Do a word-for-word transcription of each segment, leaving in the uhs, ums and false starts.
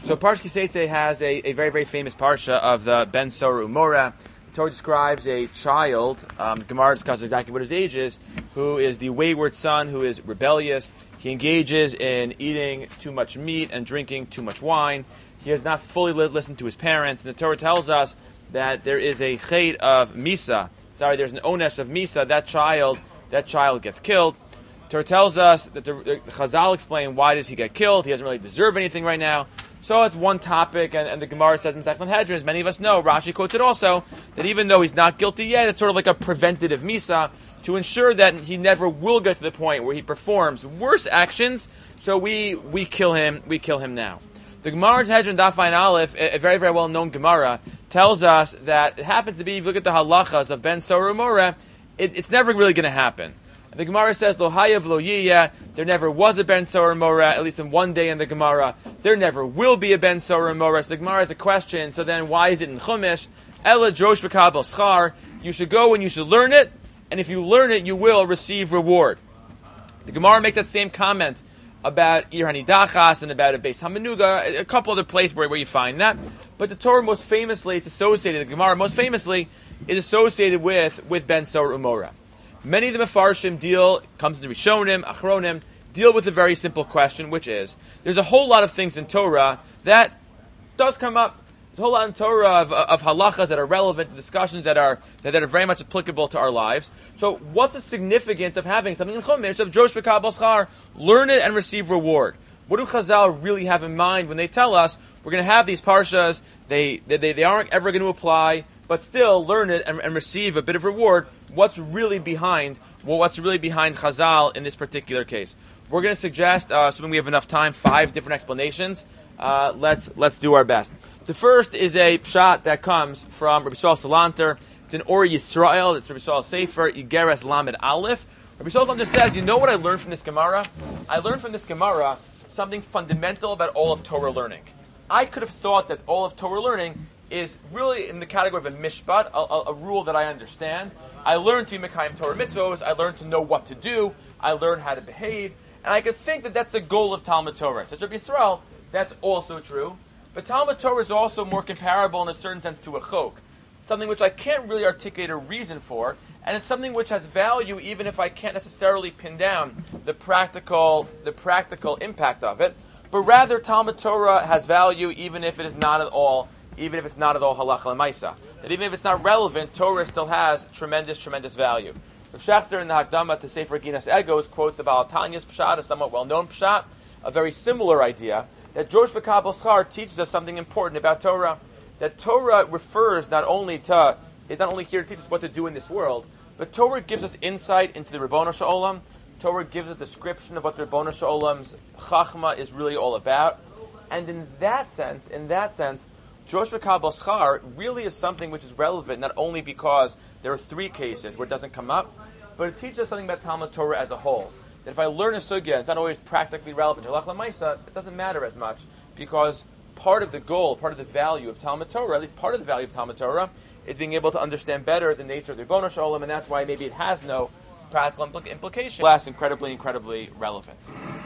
So Parsha Kiseitze has a, a very, very famous parsha of the Ben Sora Umora. The Torah describes a child, um, Gemara discusses exactly what his age is, who is the wayward son, who is rebellious. He engages in eating too much meat and drinking too much wine. He has not fully li- listened to his parents. And the Torah tells us that there is a chait of Misa. Sorry, there's an onesh of Misa. That child, that child gets killed. The Torah tells us that the, the Chazal explain why does he get killed. He doesn't really deserve anything right now. So it's one topic, and, and the Gemara says in Masechet Sanhedrin, as many of us know, Rashi quotes it also, that even though he's not guilty yet, it's sort of like a preventative Misa to ensure that he never will get to the point where he performs worse actions. So we we kill him. We kill him now. The Gemara Sanhedrin Daf Ayin Aleph, a, a very very well known Gemara, tells us that it happens to be. If you look at the halachas of Ben Sora Umora, it, it's never really going to happen. The Gemara says, Lo hayav lo yiyah, there never was a Ben Sora Umora, at least in one day in the Gemara. There never will be a Ben Sora Umora. So the Gemara has a question, so then why is it in Chumash? Ela drosh v'kabel schar, you should go and you should learn it, and if you learn it, you will receive reward. The Gemara make that same comment about Ir Hanidachas and about a Beis Hamanuga, a couple other places where, where you find that. But the Torah most famously, it's associated, the Gemara most famously, is associated with, with Ben Sora Umora. Many of the Mefarshim deal, comes into Rishonim, Achronim, deal with a very simple question, which is, there's a whole lot of things in Torah that does come up. There's a whole lot in Torah of, of halachas that are relevant to discussions that are that, that are very much applicable to our lives. So what's the significance of having something in Chumash of Josh v'Kabel Schar? Learn it and receive reward. What do Chazal really have in mind when they tell us we're going to have these parshas, they, they, they, they aren't ever going to apply, but still learn it and, and receive a bit of reward? What's really behind well, what's really behind Chazal in this particular case? We're going to suggest, uh, assuming we have enough time, five different explanations. Uh, let's let's do our best. The first is a pshat that comes from Rabbi Yisrael Salanter. It's an Or Yisrael. It's Rabbi Yisrael Sefer Igeres Lamed Aleph. Rabbi Yisrael Salanter says, you know what I learned from this Gemara? I learned from this Gemara something fundamental about all of Torah learning. I could have thought that all of Torah learning is really in the category of a mishpat, a, a, a rule that I understand. I learned to be Mekayim Torah mitzvos. I learned to know what to do. I learned how to behave. And I could think that that's the goal of Talmud Torah. So Rabbi Yisrael, that's also true. But Talmud Torah is also more comparable in a certain sense to a chok, something which I can't really articulate a reason for, and it's something which has value even if I can't necessarily pin down the practical, the practical impact of it. But rather, Talmud Torah has value even if it is not at all even if it's not at all halacha l'maisa. That even if it's not relevant, Torah still has tremendous, tremendous value. Rav Schachter in the Hakdama to Sefer Ginas Egos quotes the Baal Tanya's pshat, a somewhat well-known pshat, a very similar idea, that Josh v'Kabel Schar teaches us something important about Torah. That Torah refers not only to, is not only here to teach us what to do in this world, but Torah gives us insight into the Ribbono Shel Olam. Torah gives us a description of what the Ribbono Shel Olam's Chachma is really all about. And in that sense, in that sense, Josh v'Kabel Schar really is something which is relevant not only because there are three cases where it doesn't come up, but it teaches us something about Talmud Torah as a whole. That if I learn a sugya, it's not always practically relevant to halacha l'maisa, it doesn't matter as much, because part of the goal, part of the value of Talmud Torah, at least part of the value of Talmud Torah, is being able to understand better the nature of the Ribbono Shel Olam, and that's why maybe it has no practical impl- implication. Last, incredibly, incredibly relevant.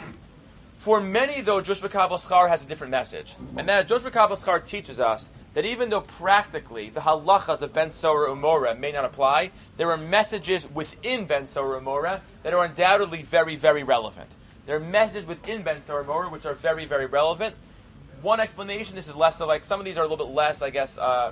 For many, though, Josh v'Kabel Schar has a different message. And that Josh v'Kabel Schar teaches us that even though practically the halachas of Ben Sora Umora may not apply, there are messages within Ben Sora Umora that are undoubtedly very, very relevant. There are messages within Ben Sora Umora which are very, very relevant. One explanation, this is less of like, some of these are a little bit less, I guess, uh,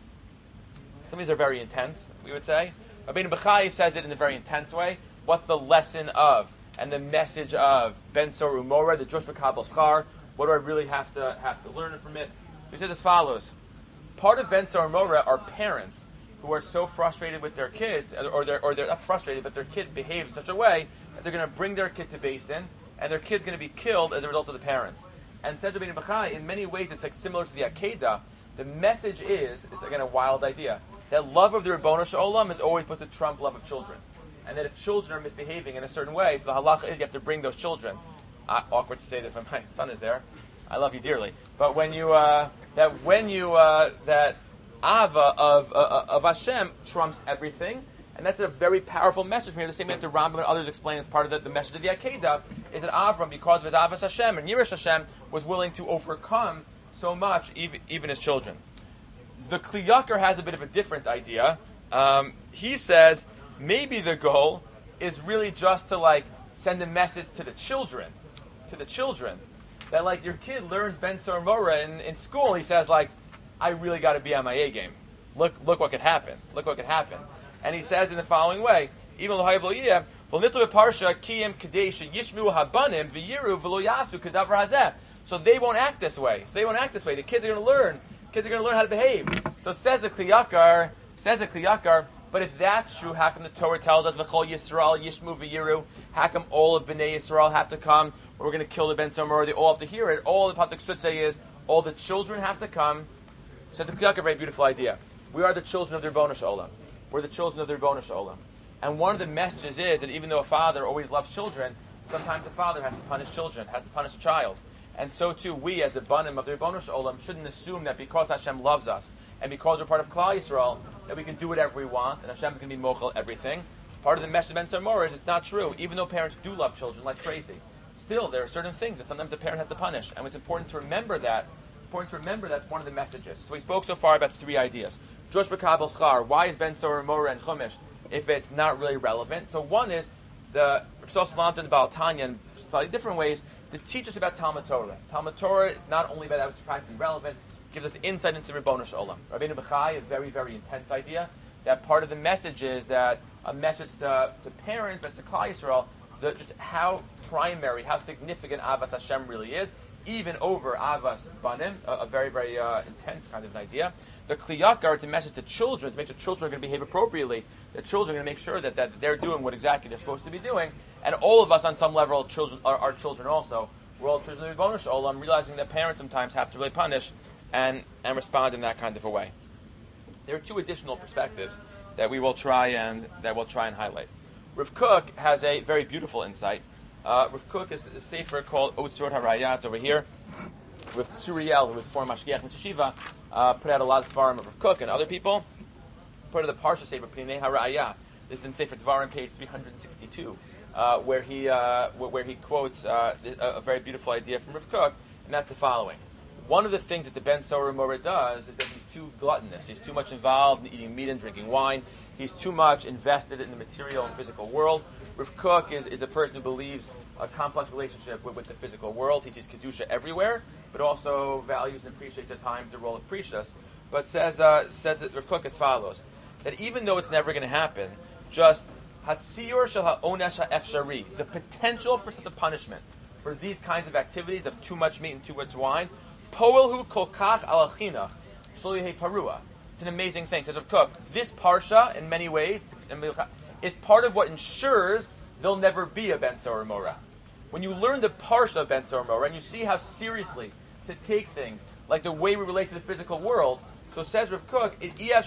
some of these are very intense, we would say. Rabbeinu Bechai says it in a very intense way. What's the lesson of and the message of Ben Sora Umora, the Josh v'Kabel Schar? What do I really have to have to learn from it? He said as follows: part of Ben Sora Umora are parents who are so frustrated with their kids, or they're or they're not frustrated, but their kid behaves in such a way that they're going to bring their kid to Beis Din, and their kid's going to be killed as a result of the parents. And says Rabbeinu Bechai, in many ways it's like similar to the Akedah. The message is, is again a wild idea, that love of the Ribbono Shel Olam is always put to trump love of children. And that if children are misbehaving in a certain way, so the halacha is you have to bring those children. Uh, awkward to say this when my son is there. I love you dearly. But when you, uh, that when you, uh, that Ava of, uh, of Hashem trumps everything, and that's a very powerful message from here. The same way that the Rambam and others explain as part of the, the message of the Akedah, is that Avram, because of his Avas Hashem and Yirash Hashem, was willing to overcome so much, even, even as children. The Kli Yakar has a bit of a different idea. Um, he says maybe the goal is really just to like send a message to the children, to the children, that like your kid learns Ben Sor Mora in, in school. He says like, I really got to be on my A game. Look, look what could happen. Look what could happen. And he says in the following way, even parsha kiyem kadesh yishmu habanim v'yiru v'lo yasu kadavar hazeh. So they won't act this way. So they won't act this way. The kids are going to learn. Kids are going to learn how to behave. So says the Kli Yakar, says the Kli Yakar, but if that's true, how come the Torah tells us v'chol Yisrael yishmu v'yiru? How come all of Bnei Yisrael have to come? Or we're going to kill the Ben Sor Mora. They all have to hear it. All the pasuk should say is all the children have to come. Says the Kli Yakar, very beautiful idea. We are the children of the Rebbeinu Shalom. We're the children of the Rebbeinu Shalom. And one of the messages is that even though a father always loves children, sometimes the father has to punish children, has to punish a child. And so too, we as the Banim of the Rebbeinu Shalom shouldn't assume that because Hashem loves us and because we're part of Klal Yisrael, that we can do whatever we want and Hashem's going to be mochel everything. Part of the message of Ben Sor Mora is it's not true. Even though parents do love children like crazy, still there are certain things that sometimes the parent has to punish. And it's important to remember that. Important to remember that's one of the messages. So we spoke so far about three ideas. Josh v'kabel schar. Why is Ben Sor Mora and Chumash if it's not really relevant? So one is the Rav Salam and the Baal Tanya in slightly different ways to teach us about Talmud Torah. Talmud Torah is not only about that it's practically relevant, it gives us insight into Rebbeinu Shalom. Rabbeinu Bechai, a very, very intense idea, that part of the message is that a message to, to parents, but to Klal Yisrael, the, just how primary, how significant Avas Hashem really is, even over Avas Banim, a, a very, very uh, intense kind of an idea. The Kli Yakar, it's a message to children, to make sure children are going to behave appropriately, that children are going to make sure that, that they're doing what exactly they're supposed to be doing, and all of us on some level children are, are children also. We're all children of the Rebbeinu Shalom, realizing that parents sometimes have to really punish and, and respond in that kind of a way. There are two additional perspectives that we will try and that we'll try and highlight. Rav Kook has a very beautiful insight. Uh, Rav Kook is a sefer called Otzrot HaRayah. It's over here. Rav Tsuriel, who was the former Mashgiach Mitzvah, uh, put out a lot of Svarim of Rav Kook, and other people put out the Parsha Sefer Pnei HaRayah. This is in Sefer Dvarim, page three hundred sixty-two, uh, where he uh, where he quotes uh, a, a very beautiful idea from Rav Kook, and that's the following. One of the things that the Ben Sor Mora does is that he's too gluttonous. He's too much involved in eating meat and drinking wine. He's too much invested in the material and physical world. Rav Kook is, is a person who believes a complex relationship with, with the physical world. He sees Kedusha everywhere, but also values and appreciates at times the role of Precious. But says uh, says that Rav Kook as follows, that even though it's never going to happen, just Hatziyur shel ha'onesh ha'efshari, the potential for such a punishment, for these kinds of activities of too much meat and too much wine, Poelhu kol kach al chinach shlo yehei parua. It's an amazing thing. Says Rav Kook, this parsha, in many ways, is part of what ensures there'll never be a Ben Sor Mora. When you learn the parsha of Ben Sor Mora and you see how seriously to take things, like the way we relate to the physical world, so says Rav Kook,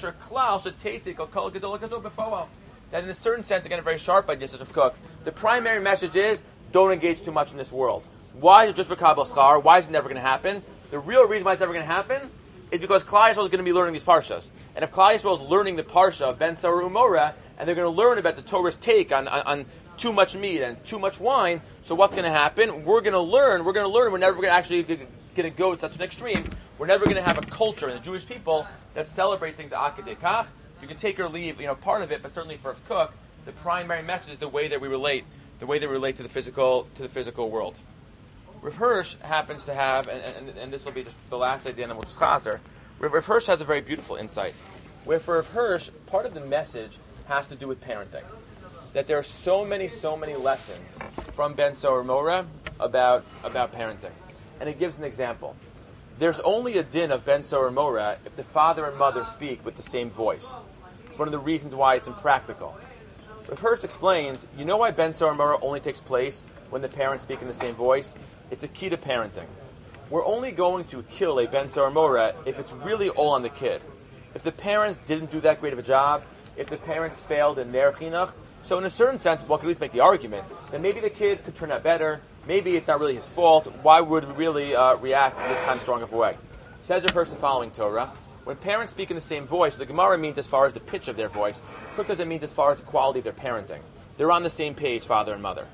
that in a certain sense, again, a very sharp idea, says Rav Kook, the primary message is, don't engage too much in this world. Why is it just for Kabbalah Schar? Why is it never going to happen? The real reason why it's never going to happen is because Klal Yisrael is going to be learning these parshas. And if Klal Yisrael is learning the parsha of Ben Sor Mora, and they're going to learn about the Torah's take on, on, on too much meat and too much wine, so what's going to happen? We're going to learn, we're going to learn, we're never going to actually going to go to such an extreme. We're never going to have a culture in the Jewish people that celebrates things akadei kach. You can take or leave, you know, part of it, but certainly for Rav Kook, the primary message is the way that we relate, the way that we relate to the physical, to the physical world. Rav Hirsch happens to have, and, and, and this will be just the last idea, and then we'll just chazer. Rav, Rav Hirsch has a very beautiful insight, where for Rav Hirsch, part of the message has to do with parenting. That there are so many, so many lessons from Ben Sor Mora about, about parenting. And he gives an example. There's only a din of Ben Sor Mora if the father and mother speak with the same voice. It's one of the reasons why it's impractical. Rav Hirsch explains, you know why Ben Sor Mora only takes place when the parents speak in the same voice? It's a key to parenting. We're only going to kill a Ben Sor Mora if it's really all on the kid. If the parents didn't do that great of a job, if the parents failed in their chinuch, so in a certain sense, one can at least make the argument that maybe the kid could turn out better, maybe it's not really his fault, why would we really uh, react in this kind of strong of a way? Says Rav Hirsch the following Torah, when parents speak in the same voice, the Gemara means as far as the pitch of their voice, Kook doesn't mean as far as the quality of their parenting. They're on the same page, father and mother.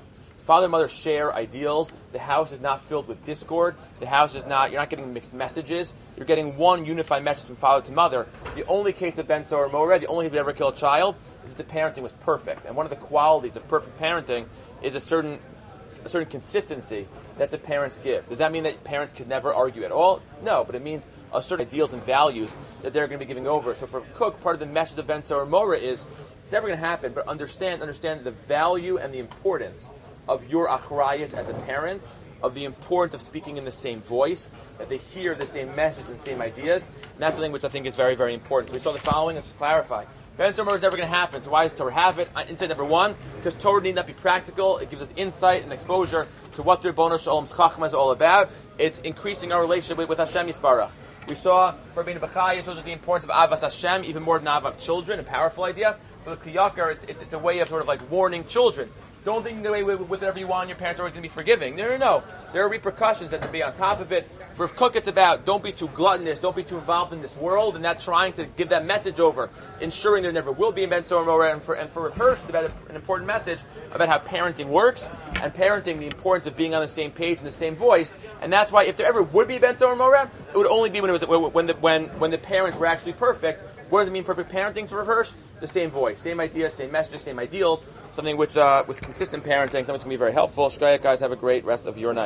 Father and mother share ideals. The house is not filled with discord. The house is not, you're not getting mixed messages. You're getting one unified message from father to mother. The only case of Ben Sora Moreh, the only case we ever kill a child, is that the parenting was perfect. And one of the qualities of perfect parenting is a certain a certain consistency that the parents give. Does that mean that parents could never argue at all? No, but it means a certain ideals and values that they're going to be giving over. So for a cook, part of the message of Ben Sora Moreh is, it's never going to happen, but understand, understand the value and the importance of your achrayus as a parent, of the importance of speaking in the same voice, that they hear the same message and the same ideas, and that's something which I think is very, very important. So we saw the following, let's just clarify. Ben Sora Moreh is never going to happen, so why does Torah have it? Insight number one, because Torah need not be practical, it gives us insight and exposure to what the Rebbeinu Shalom's Chachma is all about. It's increasing our relationship with, with Hashem Yisbarach. We saw for Rabbeinu Bachai, it shows us the importance of Avas Hashem, even more than Avas children, a powerful idea. For the Kiyakar, it's, it's, it's a way of sort of like warning children. Don't think you can get away with, with whatever you want, your parents are always going to be forgiving. No, no, no. There are repercussions that to be on top of it. For Cook, it's about don't be too gluttonous, don't be too involved in this world, and not trying to give that message over, ensuring there never will be a Ben Sora Moreh. And for, and for Hirsch, it's about an important message about how parenting works, and parenting, the importance of being on the same page and the same voice. And that's why if there ever would be a Ben Sora Moreh, it would only be when, it was, when, the, when, when the parents were actually perfect. What does it mean perfect parenting for Hirsch? The same voice, same ideas, same messages, same ideals, something which, uh, with consistent parenting, something that's going to be very helpful. Shkaya, guys, have a great rest of your night.